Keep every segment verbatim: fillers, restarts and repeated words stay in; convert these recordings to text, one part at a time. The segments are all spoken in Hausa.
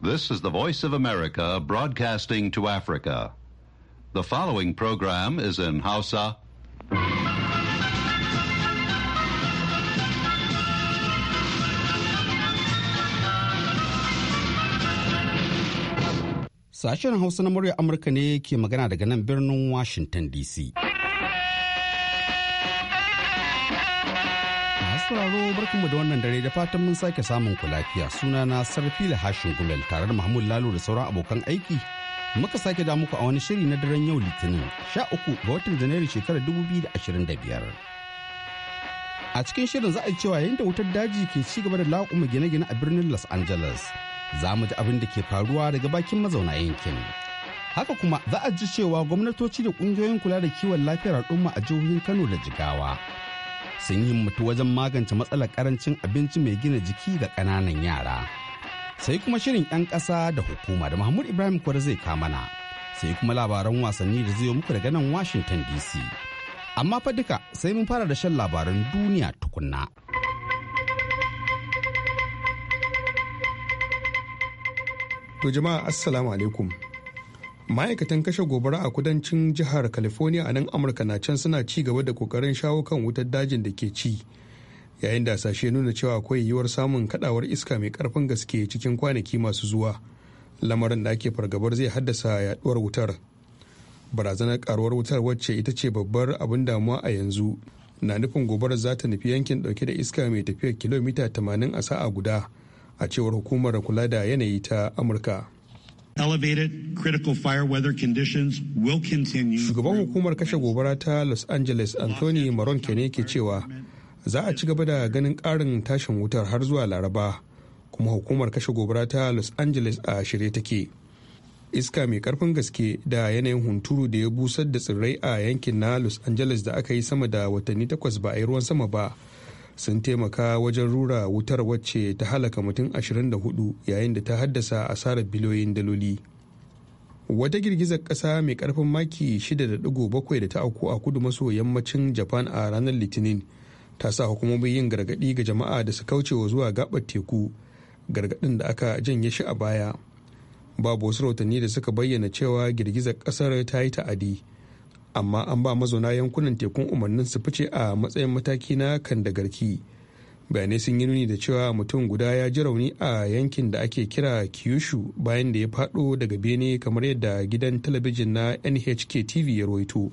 This is the Voice of America broadcasting to Africa. The following program is in Hausa. Sashen Hausa na murya Amurka ne ke magana daga nan birnin Washington D C. Sauraro barkanmu da wannan dare da fatan mun sake samun ku lafiya. Sunana Sarfila Hashin Gumel tare da Mahmud Lalo da sauran abokan aiki. Muka sake da muku a wani shiri na daren yau Litinin sha uku ga watan Janairu shekarar dubu biyu da ashirin da biyar. A cikin shirin za a yi cewa yayin da wutar daji ke ci gaba da laƙuma gine-gine a birnin Los Angeles, za mu ji abin da ke faruwa daga bakin mazauna yankin. Haka kuma za a ji cewa gwamnatoci da ƙungiyoyin kula da kiwon lafiyar al'umma a jihohin Kano da Jigawa sun yi mutu wajen magance matsalar karancin abinci mai gina jiki ga ƙananan yara. Sai kuma shirin 'yan ƙasa da hukuma da Mahmud Ibrahim Kwara zai kamana. Sai kuma labaran wasanni da zai muku daga nan Washington D C. Amma fa duka sai mun fara da shan labaran duniya tukunna. To jama'a assalamu alaikum. Ma'aikatan kashe gobara a kudancin jihar California a nan Amurka na can suna ci gaba da kokarin shawo kan wutar dajin da ke ci, yayin da hasashe nuna cewa akwai yiwuwar samun kadawar iska mai karfin gaske cikin kwanaki masu zuwa, lamarin da ake fargabar zai haddasa yaduwar wutar. Barazanar karuwar wutar, wacce ita ce babbar abin damuwa a yanzu, na nufin gobarar za ta nufi yankin dauke da iska mai tafiyar kilomita tamanin a sa'a guda, a cewar hukumar kula da yanayi ta Amurka. Elevated critical fire weather conditions will continue. Shugaban hukumar kashe gobara ta Los Angeles, Anthony Maronke, ne ke cewa za a ci gaba da ganin ƙarin tashin wutar har zuwa Laraba, kuma hukumar kashe gobara ta Los Angeles a shirye take. Iska mai karfin gaske da yanayin hunturu da ya busar da tsirrai a yankin na Los Angeles da aka yi sama da watanni takwas ba a yi ruwan sama ba, sun taimaka wajen rura wutar, wacce ta halaka mutum ashirin da hudu yayin da ta haddasa asarar biliyoyin daloli. Wata girgizar ƙasa mai ƙarfin maki shida da digo bakwai da ta auku a kudu maso yammacin Japan a ranar Litinin ta sa hukumomin yin gargaɗi ga jama'a da su kaucewa zuwa gaɓar teku, gargaɗin da aka janye shi a baya. Babu wasu rahotanni da suka bayyana cewa girgizar ƙasar ta yi ta'adi, amma an ba mazauna yankunan tekun umarnin su fice a matsayin mataki na kandagarki. Bayanai sun yi nuni da cewa mutum guda ya ji rauni a yankin da ake kira Kyushu bayan da ya fado daga bene, kamar yadda gidan talabijin na N H K T V ya rawaito.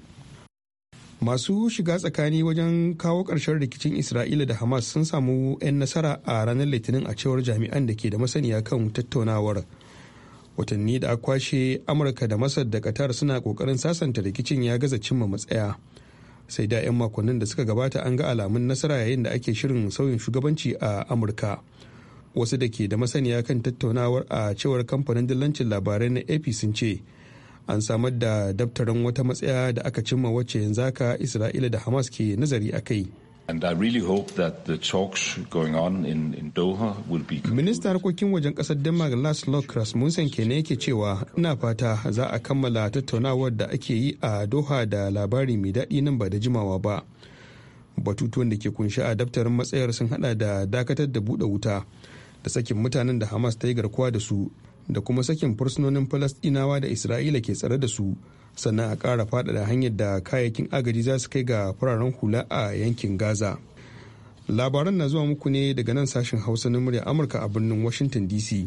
Masu shiga tsakani wajen kawo ƙarshen rikicin Isra'ila da Hamas sun samu 'yan nasara a ranar Litinin, a cewar jami'an da ke da masaniya kan tattaunawar. Watanni da aka kwashe, Amurka da Masar da Qatar suna kokarin sasanta rikicin ya gaza cimma matsaya. Sai da 'yan makonnin da suka gabata an ga alamun nasara yayin da ake shirin sauyin shugabanci a Amurka. Wasu da ke da masaniya kan tattaunawar, a cewar kamfanin dillancin labarai na A P, sun ce an samar da daftarin wata matsaya da aka cimma, wacce yanzu haka Isra'ila da Hamas ke nazari a kai. And I really hope that the talks going on in, in Doha will be... Ministan harkokin wajen kasar Denmark Laszlo Rasmussen kenan yake cewa, ina fata za a kammala tattaunawar da ake yi a Doha da labari mai daɗi nan ba da jimawa ba. Batutuwan da ke kunshi a daftarin matsayar sun hada da dakatar da buɗe wuta, da sakin mutanen da Hamas ta yi garkuwa da su, da kuma sakin fursunonin Falastinawa da Isra'ila ke tsare da su, sannan a ƙara faɗaɗa hanyar da kayayyakin agaji za su kai ga fararen hula a yankin Gaza. Labaran na zuwa muku ne daga nan sashen Hausa na murya Amurka a birnin Washington D C.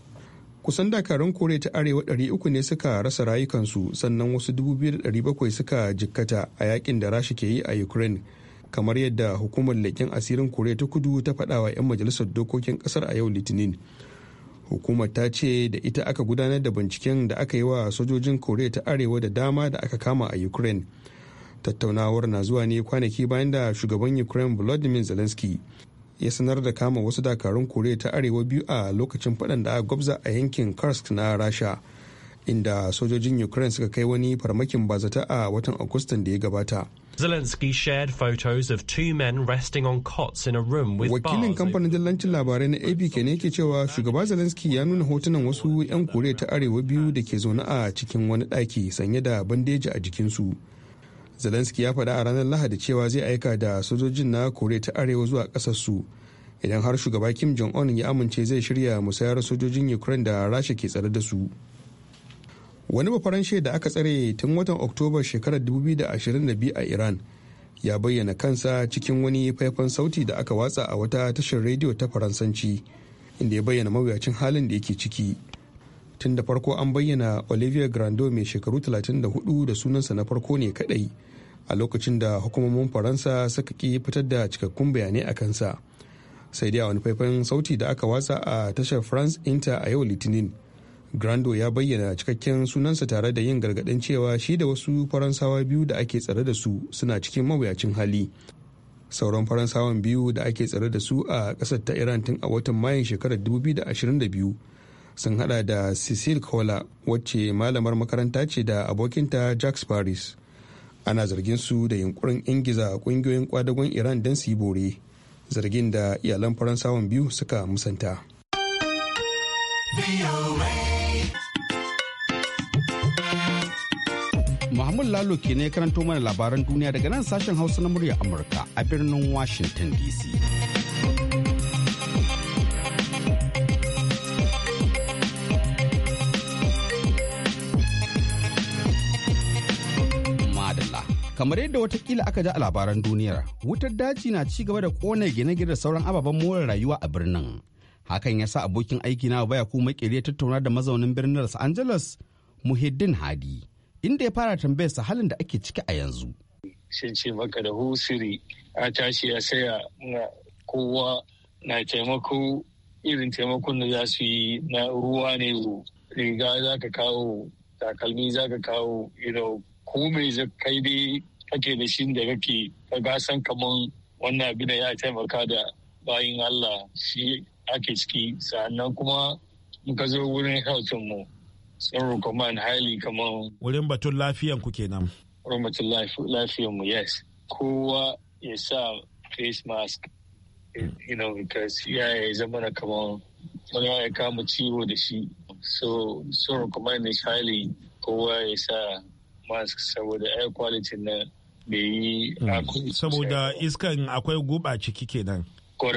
Kusan dakarun Koriya ta Arewa ɗari uku ne suka rasa rayukansu, sannan wasu dubu biyu da ɗari bakwai suka jikkata a yakin da Rasha ke yi a Ukraine, kamar yadda hukumar leƙen asirin Koriya ta Kudu ta faɗa wa 'yan majalisar dokokin ƙasar a yau Litinin. Hukumar ta ce da ita aka gudanar da binciken da aka yi wa sojojin Koriya ta Arewa da dama da aka kama a Ukraine. Tattaunawar na zuwa ne kwanaki bayan da shugaban Ukraine Volodymyr Zelensky ya sanar da kama wasu dakarun Koriya ta Arewa biyu a lokacin faɗan da aka gwabza a yankin Kursk na Rasha, inda sojojin Ukraine suka kai wani farmakin bazata a watan Agustan da ya gabata. Zelensky shared photos of two men resting on cots in a room with Wakilin kamfanin dillancin labarai na A P ke ne ke cewa shugaba Zelensky ya nuna hotunan wasu 'yan Koriya ta Arewa biyu da ke zaune a cikin wani ɗaki sanye da bandeji a jikinsu. Zelensky ya faɗa a ranar Lahadi cewa zai aika da sojojin na Koriya ta Arewa zuwa ƙasarsu, idan har shugaba Kim Jong-un ya amince zai shirya musayar sojojin Ukraine da Rasha ke tsare da su. Wani bafaranshe da aka tsare tun watan Oktoba shekarar dubu biyu da ashirin da biyu a Iran ya bayyana kansa cikin wani faifan sauti da aka watsa a wata tashar rediyo ta Faransanci, inda ya bayyana mawuyacin halin da yake ciki. Tun da farko an bayyana Olivier Grando mai shekaru talatin da hudu da sunansa na farko ne kadai a lokacin da hukumomin Faransa suka ki fitar da cikakkun bayanai a kansa. Sai dai a wani faifan sauti da aka watsa a tashar France Inter a yau Litinin, Grando ya bayyana cikakken sunansa tare da yin gargaɗin cewa shi da wasu Faransawa biyu da ake tsare da su suna cikin mawuyacin hali. Sauran Faransawan biyu da ake tsare da su a ƙasar ta Iran tun a watan Mayun shekarar dubu biyu da ashirin da biyu sun hada da Cecile Kola, wacce malamar makaranta ce, da abokinta Jacques Paris. Ana zargin su da yunkurin ingiza ƙungiyoyin kwadagon Iran don su yi bore, zargin da iyalan Faransawan biyu suka musanta. Muhammad Lalo ke ne karanto mana labaran duniya daga nan sashen Hausa na murya Amurka a birnin Washington D C. Madalla. Kamar yadda watakila aka ji a labaran duniyar, wutar daji na ci gaba da kone gine-gine da sauran ababen more rayuwa a birnin. Hakan ya sa abokin aiki na baya kuma makere tattauna da mazaunin birnin Los Angeles, Muhiddin Hadi, inda ya fara tambayar sa halin da ake ciki a yanzu. Shin ce maka da husiri a tashi ya saya na kowa na taimako, irin taimakon da za su yi na ruwa ne, riga za ka kawo, takalmi za ka kawo, you know, ko mai kai dai kake da shi da kake ka gasan kaman wannan abin da ya taimaka da bayin Allah shi ake ciki. Sannan kuma muka zo wurin health mu sun recommend highly kamar wurin batun lafiyan ku kenan. Wurin batun lafiyan mu, yes, kowa ya sa face mask, you know, because ya ya zama na kamar wani ya kama ciwo da shi, so sun recommend it highly kowa ya sa mask saboda air quality na bai yi saboda iskan akwai guba ciki kenan.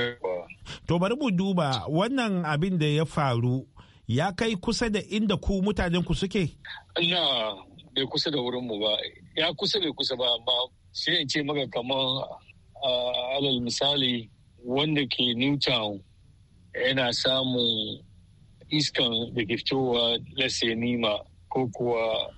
To bari mu duba wannan abin da ya faru ya kai kusa da inda ku mutanen ku suke? Na bai kusa da wurin mu ba, ya kusa bai kusa ba, amma sai in ce maka kamar alal misali wanda ke Newtown yana samun iskan da ke fitowa lase nima ko kuwa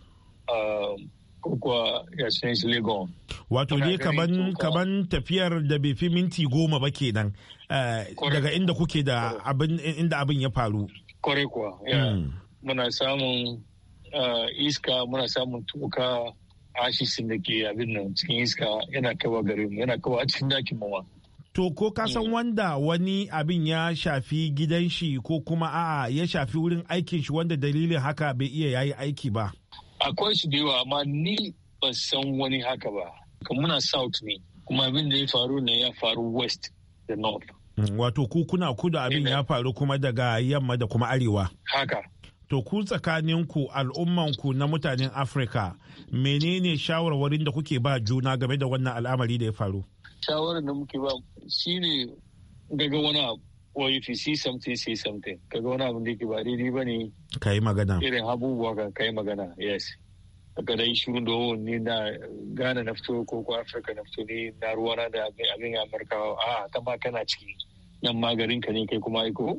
ko kuwa ya sun shi Legon. Wato dai kaman kaman tafiyar da bai fi minti goma ba kenan daga inda kuke da abin inda abin ya faru. Kore kuwa, ya. Muna samun iska, muna samun toka ashisin da ke abin nan cikin iska yana kawo gare mu, yana kawo a cikin dakin mawa. To ko ka san wanda wani abin ya shafi gidan shi ko kuma a'a ya shafi wurin aikin shi wanda dalilin haka bai iya yayi aiki ba? Akwai su da yawa, amma ni ban san wani haka ba. Kuma muna south ne, kuma abin da ya faru ne ya faru west da north. Wato ku kuna kudu, abin ya faru kuma daga yamma da kuma arewa. Haka. To ku tsakaninku al'ummanku na mutanen Afirka, menene shawarwarin da kuke ba juna game da wannan al'amari da ya faru? Shawarar da muke ba shine daga wani abu, or if you see something, say something. Kaga wani abu da yake ba daidai ba ne. Ka yi magana. Irin abubuwa ka kai magana, yes. Daga dai shirin da ni na Ghana na fito ko ko Afirka na fito ni na ruwana da abin Amurka, a ta ma kana ciki. Nan magarin ka ne kai kuma aiko.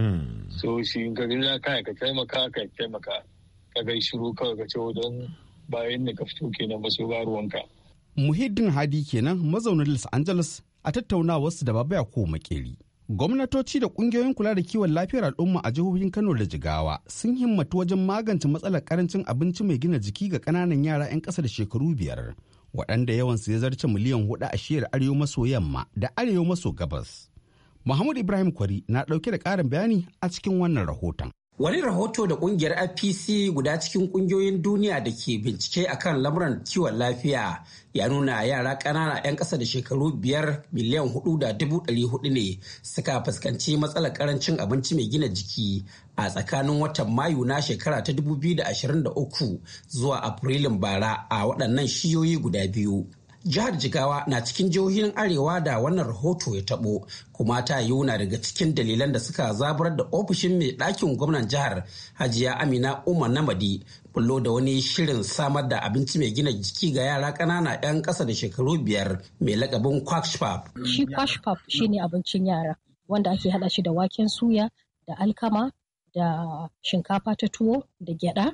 So shi ka gina kai ka taimaka ka taimaka ka gai shiru kawai ka ce don bayan da ka fito kenan ba su ba ruwanka. Muhiddin Hadi kenan mazaunin Los Angeles a tattaunawarsu da Baba Yakubu Makeri. Gwamnatoci da kungiyoyin kula da kiwon lafiyar al'umma a jihohin Kano da Jigawa sun himmatu wajen magance matsalar karancin abinci mai gina jiki ga ƙananan yara 'yan ƙasa da shekaru biyar, waɗanda yawansu ya zarce miliyan hudu a shiyar arewa maso yamma da arewa maso gabas. Muhammad Ibrahim Kwari na ɗauke da ƙarin bayani a cikin wannan rahoton. Wani rahoto da kungiyar I P C guda cikin kungiyoyin duniya da ke bincike akan lamuran kiwon lafiya ya nuna yara ƙanana 'yan ƙasa da shekaru biyar miliyan hudu da dubu ɗari hudu ne suka fuskanci matsalar ƙarancin abinci mai gina jiki a tsakanin watan Mayu na shekara ta dubu biyu da ashirin da uku zuwa Afrilun bara a waɗannan shiyoyi guda biyu. Jihar Jigawa na cikin jihohin Arewa da wannan rahoto ya tabo, kuma ta yiwu na daga cikin dalilan da suka zaburar da ofishin mai ɗakin gwamnan jihar Hajiya Amina Umar Namadi bullo da wani shirin samar da abinci mai gina jiki ga yara ƙanana 'yan ƙasa da shekaru biyar mai lakabin kwashpap. Shi kwashpap shi ne abincin yara wanda ake haɗa shi da waken suya da alkama da shinkafa ta tuwo da gyada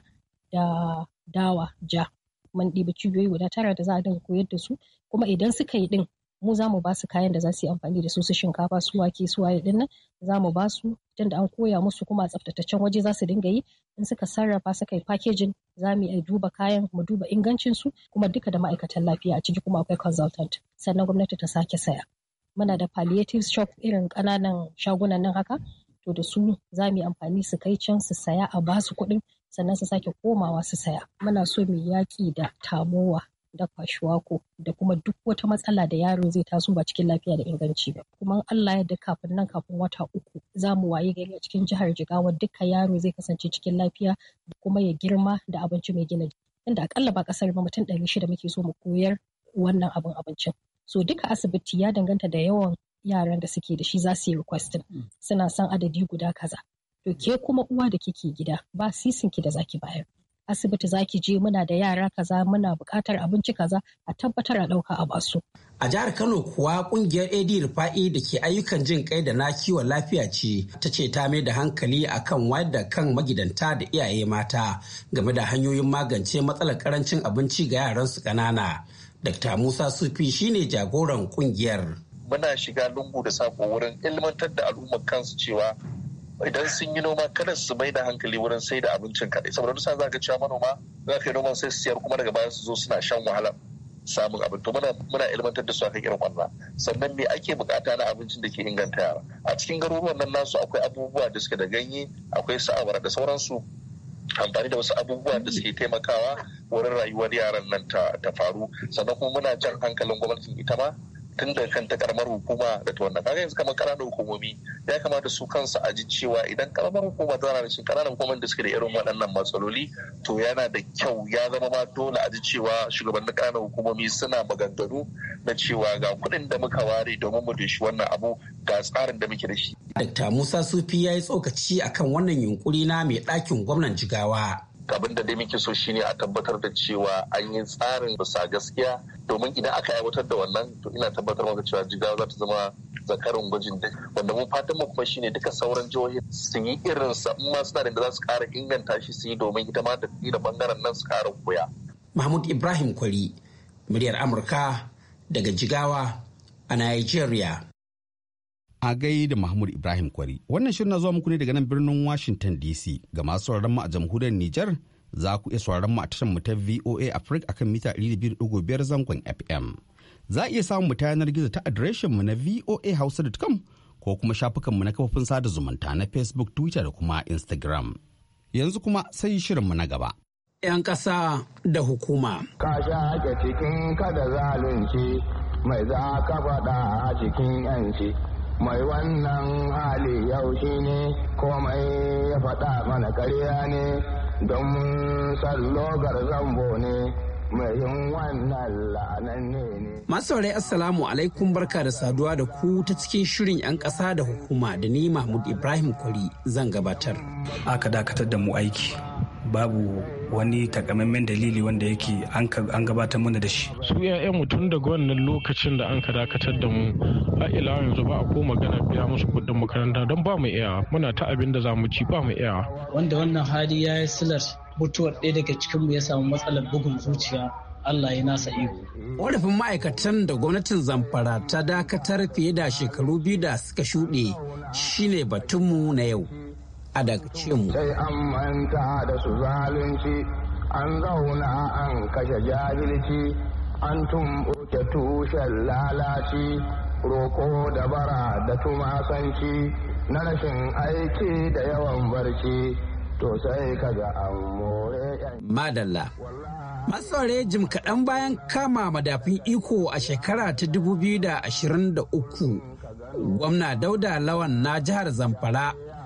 da dawa ja. Mun ɗiba cibiyoyi guda tara da za a dinga koyar da su, kuma idan suka yi ɗin mu za mu ba su kayan da za su yi amfani da su su shinkafa su wake su waye ɗin nan za mu ba su tun da an koya musu kuma a tsaftataccen waje za su dinga yi. In suka sarrafa suka yi packaging za mu yi duba kayan mu duba ingancin su, kuma duka da ma'aikatan lafiya a ciki, kuma akwai consultant. Sannan gwamnati ta sake saya. Muna da palliative shop irin ƙananan shagunan nan haka, to da su za mu yi amfani su kai can su saya a ba su kuɗin sannan su sake komawa su saya. Muna so mu yaƙi da tamowa da kwashiwako da kuma duk wata matsala da yaro zai taso ba cikin lafiya da inganci ba. Kuma Allah ya da kafin nan kafin wata uku za mu waye gari a cikin jihar Jigawa duka yaro zai kasance cikin lafiya da kuma ya girma da abinci mai gina jiki. Inda akalla ba kasar ba mutum ɗari shida muke so mu koyar wannan abin abincin. So duka asibiti ya danganta da yawan yaran da suke da shi za su yi requestin. Suna son adadi guda kaza. To ke kuma uwa da kike gida ba sisinki da zaki bayar. Asibiti zaki je muna da yara kaza muna buƙatar abinci kaza a tabbatar a ɗauka a basu. A jihar Kano kuwa ƙungiyar A D Rufa'i da ke ayyukan jin kai da na kiwon lafiya ce ta ce ta mai da hankali akan wayar da kan magidanta da iyaye mata game da hanyoyin magance matsalar karancin abinci ga yaran su ƙanana. Dakta Musa Sufi shine jagoran ƙungiyar. Muna shiga lungu da sako wurin ilmantar da al'ummar kansu cewa idan sun yi noma kada su mai da hankali wurin sai da abincin kaɗai, saboda dusa za ka cewa manoma za ka yi noman sai su siyar kuma daga baya su zo suna shan wahala samun abin. To muna muna ilmantar da su akan irin wannan. Sannan me ake bukata na abincin da ke inganta yara a cikin garuruwan nan nasu? Akwai abubuwa da suke da ganye, akwai sa'awara da sauransu, amfani da wasu abubuwa da suke taimakawa wurin rayuwar yaran nan ta faru. Sannan kuma muna jan hankalin gwamnatin ita ma tun da kanta karamar hukuma da ta wannan. Kaga yanzu kamar ƙananan hukumomi ya kamata su kansu a ji cewa idan karamar hukuma tana da cikin ƙananan hukumomin da suke da irin waɗannan matsaloli, to yana da kyau ya zama ma dole a ji cewa shugabannin ƙananan hukumomi suna maganganu na cewa ga kuɗin da muka ware domin mu da shi wannan abu, ga tsarin da muke da shi. Dakta Musa Sufi ya yi tsokaci akan wannan yunkuri na mai ɗakin gwamnan Jigawa. Abin da dai muke so shine a tabbatar da cewa an yi tsarin bisa gaskiya, domin idan aka aiwatar da wannan to ina tabbatar maka cewa Jigawa za ta zama zakarin gwajin da wanda mun fatan mu kuma shine duka sauran jihohi su yi irin sa, amma suna da za su ƙara inganta shi su yi domin ita ma da da bangaren nan su ƙara koya. Mahmud Ibrahim Kwari, muryar Amurka daga Jigawa a Nigeria. A gai da Mahmud Ibrahim Kwari. Wannan shirin na zuwa muku ne daga nan birnin Washington D C. Ga masu sauraron mu a jamhuriyar Nijar, za ku iya sauraron mu a tashar mu ta V O A Africa akan mita ɗari da biyu da ɗigo biyar zangon F M. Za a iya samun mu ta yanar gizo ta adireshin mu na v o a hausa dot com ko kuma shafukan mu na kafofin sada zumunta na Facebook, Twitter da kuma Instagram. Yanzu kuma sai shirin mu na gaba. 'Yan ƙasa da hukuma. Ka sha ake cikin kada zalunci mai za ka faɗa a cikin 'yanci. Mai wannan hali yau shi ne komai ya faɗa mana karya ne don sallogar zambo ne mai yin wannan la'anan ne. Masaurai Assalamu alaikum, barka da saduwa da ku ta cikin shirin 'yan ƙasa da hukuma da ni Mahmud Ibrahim Kwari zan gabatar. Aka dakatar da mu aiki. Babu wani takamaiman dalili wanda yake an gabatar mana da shi. Su yayan mutum daga wannan lokacin da an ka dakatar da mu a ila yanzu ba a ko magana biya musu kuɗin makaranta don ba mu iya, muna ta abin da za mu ci ba mu iya. Wanda wannan hali ya yi silar mutuwar ɗaya daga cikinmu ya samu matsalar bugun zuciya, Allah ya nasa iko. Ƙorafin ma'aikatan da gwamnatin Zamfara ta dakatar fiye da shekaru biyu da suka shuɗe shine batunmu na yau. A daga mu. Sai an manta da su zalunci, an zauna an kashe jahilci, an tumɓuke tushen lalaci, roko da bara da tumasanci, na rashin aiki da yawan barci, to sai kaga an more. Madalla. Matsare jim kaɗan bayan kama madafin iko a shekara ta dubu biyu da ashirin da uku, gwamna Dauda Lawan na jihar Zamfara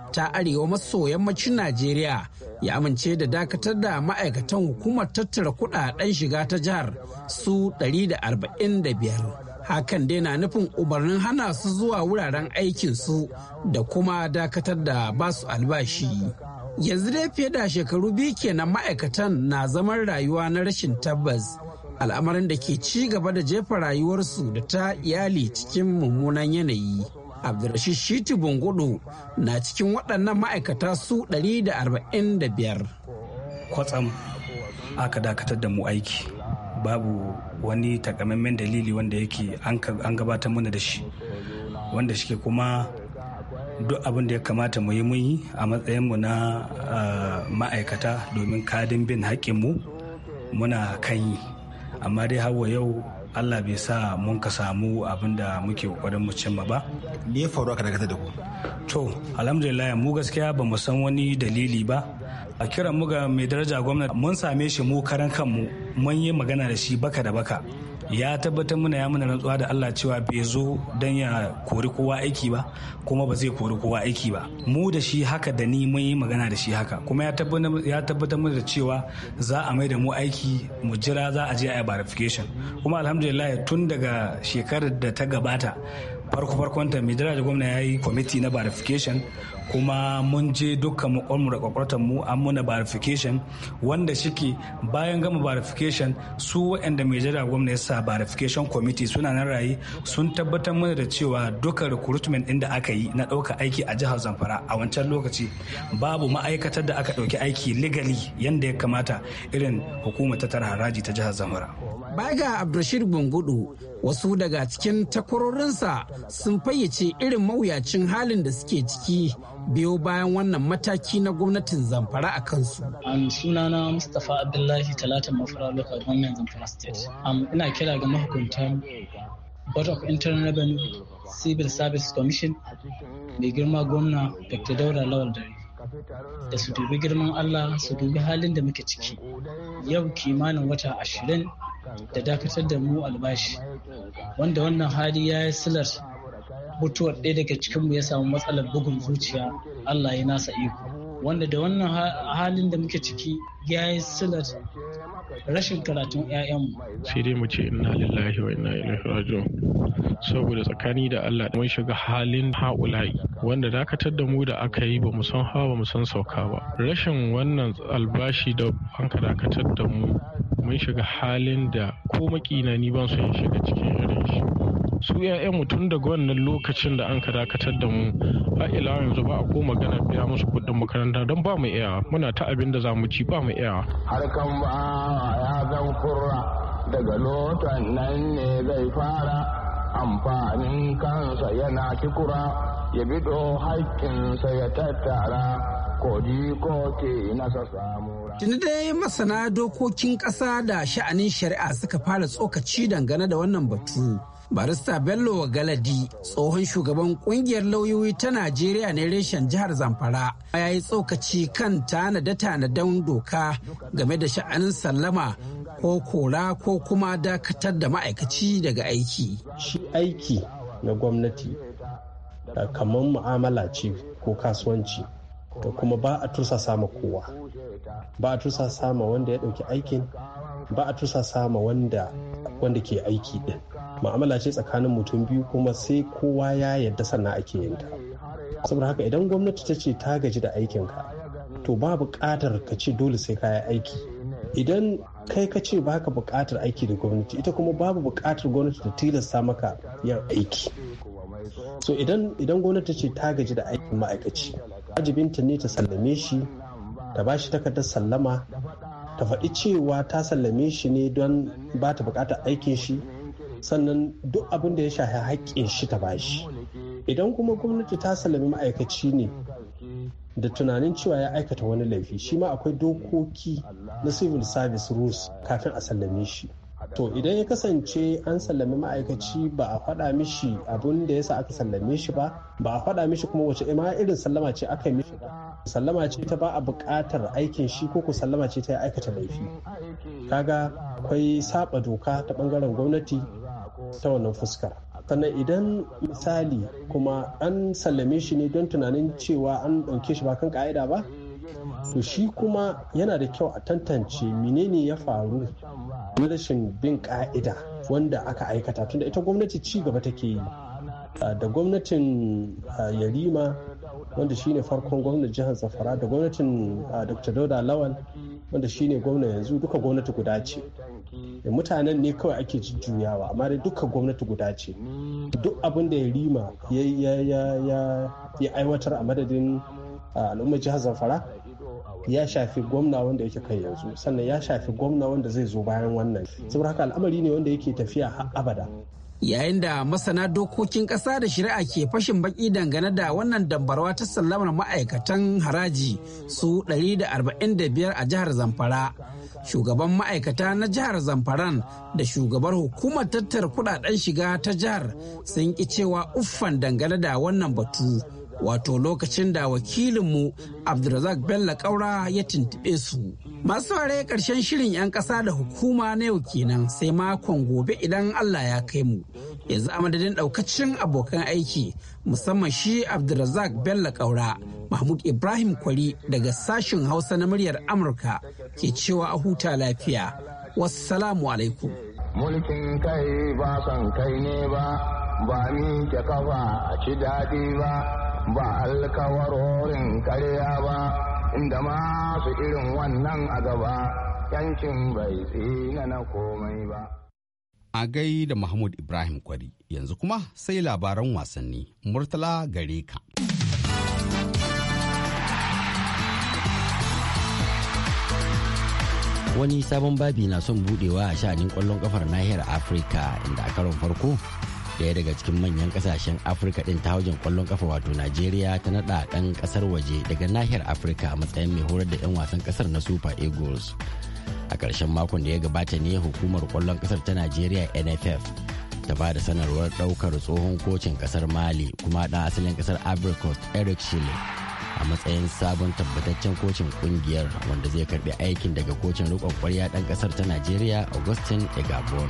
ta arewa maso yammacin Najeriya ya amince da dakatar da ma'aikatan hukumar tattara kuɗaɗen shiga ta jihar su ɗari da arba'in da biyar. Hakan dai na nufin umarnin hana su zuwa wuraren aikinsu da kuma dakatar da basu albashi. Yanzu dai fiye da shekaru biyu kenan ma'aikatan na zaman rayuwa na rashin tabbas, al'amarin da ke ci gaba da jefa rayuwarsu da ta iyali cikin mummunan yanayi. Abdulrashid Shitu Bungudu na cikin waɗannan ma'aikata su ɗari da arba'in da biyar. Kwatsam aka dakatar da mu aiki, babu wani takamaiman dalili wanda yake an gabatar mana da shi, wanda shi kuma duk abin da ya kamata mu yi mun yi a matsayinmu na ma'aikata domin kadin bin haƙƙinmu muna kan yi, amma dai hawa yau Allah bai sa mun ka samu abin da muke kokarin mu cimma ba. Me ya faru aka dakatar da ku? To, alhamdulillah mu gaskiya ba mu san wani dalili ba. A kiran mu ga mai daraja gwamnati mun same shi mu karan kanmu mun yi magana da shi baka da baka. Ya tabbatar mana ya mana rantsuwa da Allah cewa bai zo don ya kori kowa aiki ba kuma ba zai kori kowa aiki ba. Mu da shi haka da ni mun yi magana da shi haka kuma ya tabbatar mana da cewa za a mai da mu aiki mu jira za a je a yi verification. Kuma alhamdulillah tun daga shekarar da ta gabata farko farkonta mai daraja gwamna ya yi kwamiti na verification kuma mun je dukkan makwarmu da kwakwartar mu an muna verification wanda shike bayan gama verification su waɗanda mai daraja gwamna ya sa verification committee suna nan raye sun tabbatar mana da cewa duka recruitment ɗin da aka yi na ɗauka aiki a jihar Zamfara a wancan lokaci babu ma'aikatar da aka ɗauki aiki legally yanda ya kamata irin hukumar tattara haraji ta jihar Zamfara. Baya ga Abdulrashid Bungudu, wasu daga cikin takwarorinsa sun fayyace irin mawuyacin halin da suke ciki biyo bayan wannan mataki na gwamnatin Zamfara a kansu. Um, sunana Mustapha Abdullahi Talatin Mafara Local Government Zamfara State. Um, ina kira ga mahukuntan Board of Internal Revenue Civil Service Commission mai girma gwamna Doctor Dauda Lawal Dare da su dubi girman Allah su dubi halin da muke ciki. Yau kimanin wata ashirin da dakatar da mu albashi wanda wannan hali ya yi silar mutuwar ɗaya daga cikinmu ya samu matsalar bugun zuciya. Allah ya nasa iko wanda da wannan halin da muke ciki ya yi silar rashin karatun 'ya'yanmu. Sai dai mu ce inna lillahi wa inna ilaihi raji'un, saboda tsakani da Allah mun shiga halin haula'i wanda dakatar da mu da aka yi ba mu san hawa ba mu san sauka ba. Rashin wannan albashi da an ka dakatar da mu mun shiga halin da ko makina ni ban so ya shiga cikin irin shi. Su 'ya'yan mutum daga wannan lokacin da an ka dakatar da mu a ila yanzu ba a ko magana biya musu kuɗin makaranta don ba mu iya muna ta abin da za mu ci ba mu iya. Harkan ba ya zan kurra daga lotan nan ne zai fara amfanin kansa yana kikura ya bido haƙƙinsa ya tattara koji ko ke nasa samu. Tuni dai masana dokokin ƙasa da sha'anin shari'a suka fara tsokaci dangane da wannan batu. Barista Bello Galadi, tsohon shugaban kungiyar lauyoyi ta Najeriya ne reshen jihar Zamfara, ya yi tsokaci kan tanade-tanaden doka game da sha'anin sallama ko kora ko kuma dakatar da ma'aikaci daga aiki. Shi aiki na gwamnati kamar mu'amala ce ko kasuwanci, to kuma ba a tursa sama kowa. Ba a tursa sama wanda ya ɗauki aikin, ba a tursa sama wanda wanda ke aiki din. Ma'amala ce tsakanin mutum biyu kuma sai kowa ya yarda sannan ake yin ta. Saboda haka idan gwamnati ta ce ta gaji da aikinka, to ba buƙatar ka ce dole sai ka yi aiki. Idan kai ka ce ba ka buƙatar aiki da gwamnati, ita kuma babu buƙatar gwamnati ta tilasta maka yin aiki. So idan idan gwamnati ta ce ta gaji da aikin ma'aikaci, wajibinta ne ta sallame shi, ta ba shi takardar sallama, ta faɗi cewa ta sallame shi ne don ba ta buƙatar aikin shi, sannan duk abin da ya shafi haƙƙin shi ta bashi. Idan kuma gwamnati ta sallami ma'aikaci ne da tunanin cewa ya aikata wani laifi, shi ma akwai dokoki na civil service rules kafin a sallame shi. To idan ya kasance an sallami ma'aikaci ba a faɗa mishi abin da yasa aka sallame shi ba, ba a faɗa mishi kuma wace ma irin sallama ce aka mishi ba. Sallama ce ta ba a buƙatar aikin shi ko ku sallama ce ta ya aikata laifi. Kaga akwai saba doka ta ɓangaren gwamnati ta wannan fuskar. sannan idan misali kuma an sallame shi ne don tunanin cewa an ɗauke shi ba kan ka'ida ba, to shi kuma yana da kyau a tantance menene ya faru na rashin bin ka'ida wanda aka aikata, tunda ita gwamnati ci gaba take yi. Da gwamnatin Yarima wanda shine farkon gwamnatin jihar Zamfara da gwamnatin Dr. Dauda Lawal wanda shine gwamna yanzu, duka gwamnati guda ce. Mutanen ne kawai ake jujjuyawa, amma dai duka gwamnati guda ce. Duk abin da Yarima ya aiwatar a madadin al'ummar jihar Zamfara ya shafi gwamna wanda yake kai yanzu, sannan ya shafi gwamna wanda zai zo bayan wannan. Saboda haka al'amari ne wanda yake tafiya har abada. Yayin da masana dokokin ƙasa da shari'a ke fashin baki dangane da wannan dambarwa ta sallamar ma'aikatan haraji su ɗari da arba'in da biyar a jihar Zamfara, shugaban ma'aikata na jihar Zamfaran da shugabar hukumar tattara kudaden shiga ta jihar sun ki cewa uffan dangane da wannan batu, wato lokacin da wakilinmu Abdulrazak Bello Kaura ya tuntuɓe su. Masu ware ƙarshen shirin 'yan ƙasa da hukuma na yau kenan, sai makon gobe idan Allah ya kai mu. Yanzu a madadin ɗaukacin abokan aiki, musamman shi Abdulrazak Bello Kaura, Mahmud Ibrahim Kwari daga sashen Hausa na muryar Amurka ke cewa a huta lafiya. Wassalamu alaikum. Mulkin kai ba son kai ne ba, ba ni ke kafa a ci daɗi ba, ba alkawarorin karya ba. Inda masu irin wannan a gaba, yancin bai tsina na komai ba. A gai da Mahmud Ibrahim Kwari, yanzu kuma sai labaran wasanni. Murtala gare ka. Wani sabon babi na son budewa a sha'anin kwallon kafar nahiyar Afirka, inda a karon farko daya daga cikin manyan kasashen Afirka din ta haujin kwallon kafa wato Najeriya ta nada dan kasar waje daga nahiyar Afirka a matsayin mai horar da 'yan wasan kasar na Super Eagles. A ƙarshen makon da ya gabata ne hukumar kwallon kasar ta Najeriya N F F ta ba da sanarwar daukar tsohon kocin kasar Mali kuma dan asalin kasar Ivory Coast Eric Chelle a matsayin sabon tabbataccen kocin kungiyar, wanda zai karbi aikin daga kocin riƙon kwarya dan kasar ta Najeriya Augustin Egabon.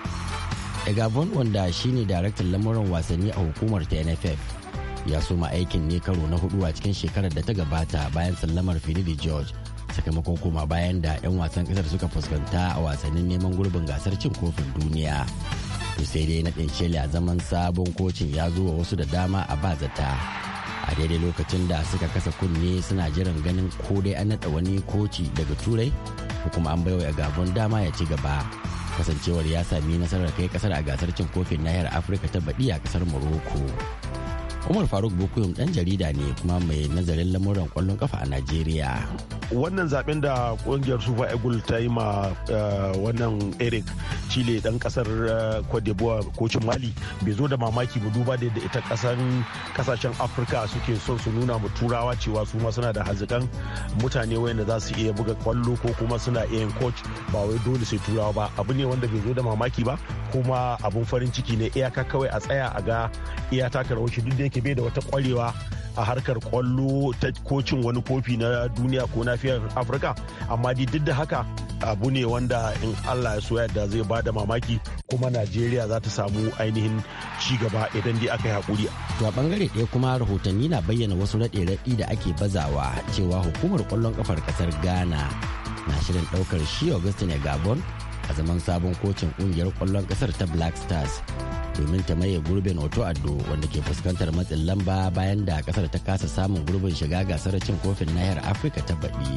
Egabon, wanda shine daraktan lamuran wasanni a hukumar ta N F F, ya soma aikin ne karo na hudu a cikin shekarar da ta gabata bayan sallamar Finidi George, sakamakon koma bayan da 'yan wasan kasar suka fuskanta a wasannin neman gurbin gasar cin kofin duniya. To sai dai naɗin Chelle a zaman sabon kocin ya zo wa wasu da dama a bazata, a daidai lokacin da suka kasa kunne suna jiran ganin ko dai an naɗa wani koci daga Turai ko kuma an baiwa Egabon dama ya ci gaba, kasancewar ya sami nasarar kai kasar a gasar cin kofin nahiyar Afirka ta baɗi a kasar Morocco. Umar Faruk Bukuyum dan jarida ne kuma mai nazarin lamuran kwallon kafa a Najeriya. Wannan zaben da kungiyar Super Eagles ta yi ma wannan Eric Chelle dan kasar Cote d'Ivoire kocin Mali bai zo da mamaki ba, duba da ita kasan kasashen Afirka suke son su nuna mu turawa cewa su ma suna da hazikan mutane wayanda za su iya buga kwallo ko kuma suna iya yin coach, ba wai dole sai turawa ba. Abu ne wanda bai zo da mamaki ba, kuma abun farin ciki ne. Iyaka kawai a tsaya a ga iya taka rawar shi, duk da yake bai da wata kwarewa a harkar kwallo ta kocin wani kofi na duniya ko nafiyar Afirka, amma duk da haka abu ne wanda in Allah ya so yadda zai bada mamaki, kuma Najeriya za ta samu ainihin ci gaba idan dai aka yi hakuri. To a bangare ɗaya kuma rahotanni na bayyana wasu raɗe-raɗi da ake bazawa cewa hukumar kwallon kafar kasar Ghana na shirin ɗaukar shi Augustin Egabon a zaman sabon kocin kungiyar kwallon kasar ta Black Stars, domin ta maye gurbin Otto Addo wanda ke fuskantar matsin lamba bayan da kasar ta kasa samun gurbin shiga gasar cin kofin nahiyar Afirka ta baɗi.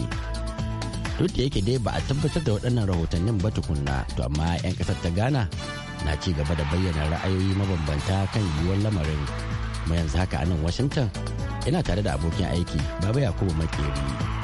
Duk da yake dai ba a tabbatar da waɗannan rahotannin ba tukunna, to amma 'yan kasar ta Ghana na ci gaba da bayyana ra'ayoyi mabambanta kan yiwuwar lamarin. Kuma yanzu haka a nan Washington ina tare da abokin aiki Baba Yakubu Makeri.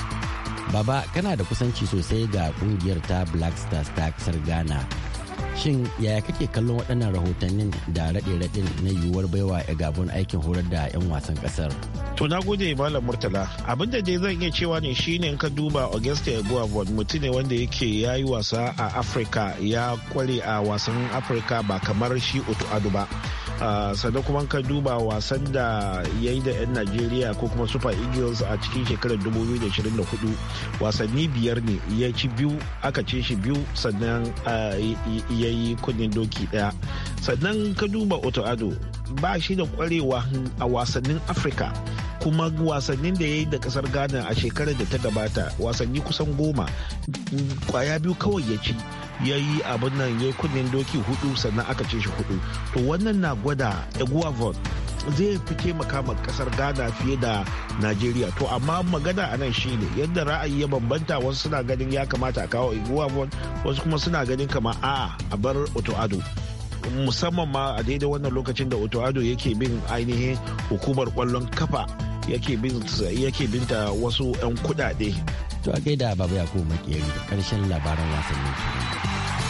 Baba, kana da kusanci sosai ga kungiyar ta Black Stars ta kasar Ghana. Shin yaya kake kallon waɗannan rahotannin da raɗe-raɗin na yiwuwar baiwa Egabon aikin horar da 'yan wasan ƙasar? To na gode Malam Murtala. Abin da dai zan iya cewa ne shine in ka duba Auguste Egabon mutum ne wanda yake ya yi wasa a Afirka, ya kware a wasan Afirka ba kamar shi Otto Addo ba. Uh, sannan kuma ka duba wasan da ya yi da 'yan Najeriya ko kuma Super Eagles a cikin shekarar dubu biyu da ashirin da hudu, wasanni biyar ne ya ci biyu, aka ce shi biyu, sannan uh, ya yi yi kunnen doki daya. Sannan ka duba Otto Addo ba shi da kwarewa a wasannin Afirka, kuma wasannin da ya yi da kasar Ghana a shekarar da ta gabata wasanni kusan goma, kwaya biyu kawai ya ci, ya yi abin nan ya yi kunnen doki hudu sannan aka ce shi hudu. To wannan na gwada Eguavoen zai fi taimaka ma kasar Ghana fiye da Najeriya. To amma magana a nan shine yadda ra'ayi ya bambanta, wasu suna ganin ya kamata a kawo Eguavoen, wasu kuma suna ganin kama a'a a bar Otto Addo, musamman ma a daidai wannan lokacin da Otto Addo yake bin ainihin hukumar kwallon kafa yake bin yake binta wasu 'yan kudade. To a gaida Baba Yakubu Makeri da karshen labaran wasannin kenan.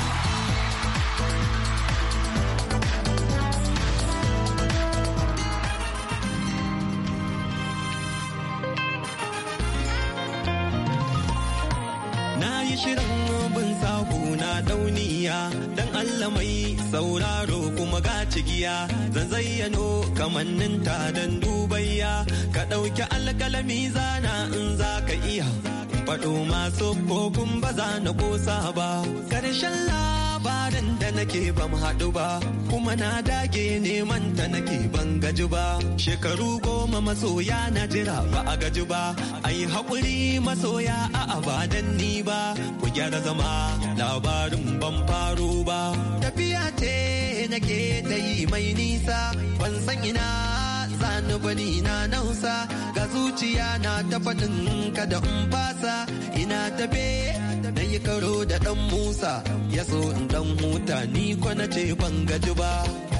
Dan Allah mai sauraro kuma ga cigiya, zan zayyano kamannin ta dan dubayya, ka ɗauki alkalami zana in za ka iya faɗo masu kokun ba za na kosa ba. Karshen labarin da nake ban haɗu ba, kuma na dage neman ta nake ban gaji ba. Shekaru goma masoya na jira ba a gaji ba, ai haƙuri masoya a abadan ni ba. Ku gyara zama labarin ban faro ba. Tafiya ce nake ta yi mai nisa, ban san ina sani bani na nausa, ga zuciya na ta faɗin kada in fasa. Ina tafe na yi karo da ɗan Musa, ya so in ɗan huta ni ko na ce ban gaji ba.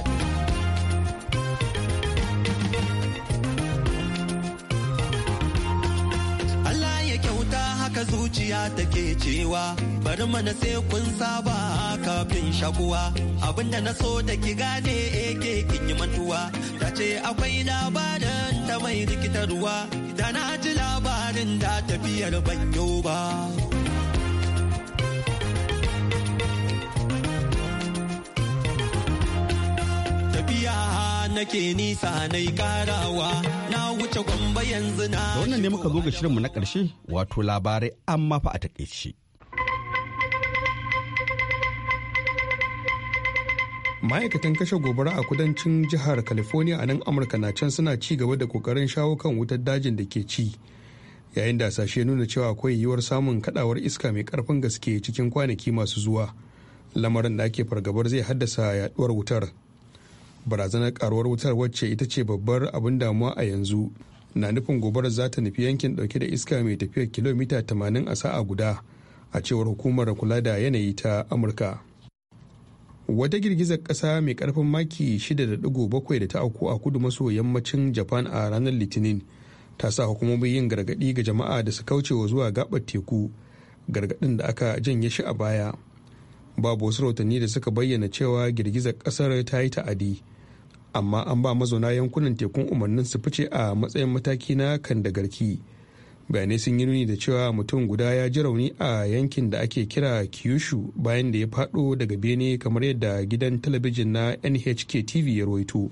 Allah ya kyauta haka zuciya take cewa, bari mana sai kun saba kafin shakuwa. Abinda na so da ki gane ake kin yi mantuwa, ta ce akwai labarin ta mai rikitarwa, da na ji labarin da tafiyar banyo ba. Tafiya nake nisa na yi karawa, na wuce Gombe yanzu na. Da wannan ne muka zo ga shirinmu na ƙarshe, wato labarai amma fa a takaice. Ma'aikatan kashe gobara a kudancin jihar California a nan Amurka na can suna ci gaba da kokarin shawo kan wutar dajin da ke ci, yayin da hasashe nuna cewa akwai yiwuwar samun kadawar iska mai karfin gaske cikin kwanaki masu zuwa, lamarin da ake fargabar zai haddasa yaduwar wutar. Barazanar karuwar wutar, wacce ita ce babbar abin damuwa a yanzu, na nufin gobarar za ta nufi yankin dauke da iska mai tafiyar kilomita tamanin a sa'a guda, a cewar hukumar kula da yanayi ta Amurka. Wata girgizar ƙasa mai ƙarfin maki shida da ɗigo bakwai da ta auku a kudu maso yammacin Japan a ranar Litinin ta sa hukumomin yin gargaɗi ga jama'a da su kaucewa zuwa gaɓar teku, gargaɗin da aka janye shi a baya. Babu wasu rahotanni da suka bayyana cewa girgizar ƙasar ta yi ta'adi, amma an ba mazauna yankunan tekun umarnin su fice a matsayin mataki na kandagarki. Bayanai sun yi nuni da cewa mutum guda ya ji rauni a yankin da ake kira Kyushu bayan da ya fado daga bene, kamar yadda gidan talabijin na N H K T V ya rawaito.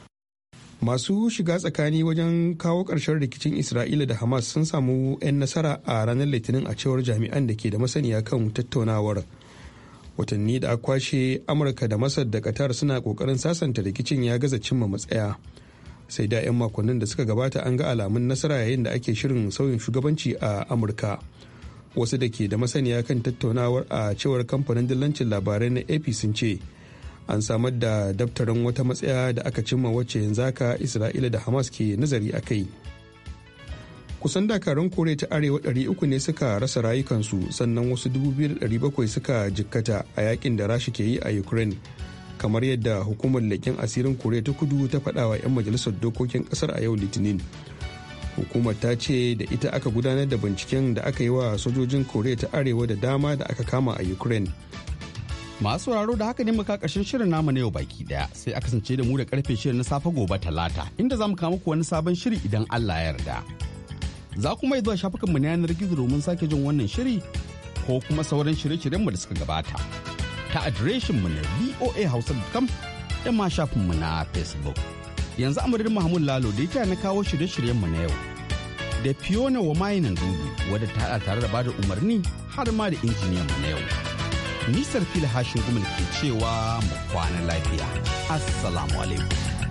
Masu shiga tsakani wajen kawo ƙarshen rikicin Isra'ila da Hamas sun samu 'yan nasara a ranar Litinin, a cewar jami'an da ke da masaniya kan tattaunawar. Watanni da aka kwashe, Amurka da Masar da Qatar suna ƙoƙarin sasanta rikicin ya gaza cimma matsaya. Sai da 'yan makonnin da suka gabata an ga alamun nasara yayin da ake shirin sauyin shugabanci a Amurka. Wasu da ke da masaniya kan tattaunawar, a cewar kamfanin dillancin labarai na A P, sun ce an samar da daftarin wata matsaya da aka cimma, wacce yanzu haka Isra'ila da Hamas ke nazari a kai. Kusan dakarun Koriya ta Arewa ɗari uku ne suka rasa rayukansu, sannan wasu dubu biyu da ɗari bakwai suka jikkata a yakin da Rasha ke yi a Ukraine, kamar yadda hukumar leƙen asirin Koriya ta Kudu ta faɗa wa 'yan majalisar dokokin ƙasar a yau Litinin. Hukumar ta ce da ita aka gudanar da binciken da aka yi wa sojojin Koriya ta Arewa da dama da aka kama a Ukraine. Masu sauraro, da haka ne muka ƙarshen shirin namu na yau baki daya, sai a kasance da mu da karfe shirin na safe gobe Talata, inda za mu kawo muku wani sabon shiri idan Allah ya yarda. Za kuma yi zuwa shafukanmu na yanar gizo domin sake jin wannan shiri ko kuma sauran shirye-shiryenmu da suka gabata ta adireshinmu na voa hausa dot com da ma shafinmu na Facebook. Yanzu amurin Mahmud Lalo da ita na kawo shirye-shiryenmu na yau, da Fiona wa mayinan dubu wadda ta haɗa tare da bada umarni har ma da injiniyanmu na yau. nisar fili hashin gumal ke cewa mu kwana lafiya. Assalamu alaikum.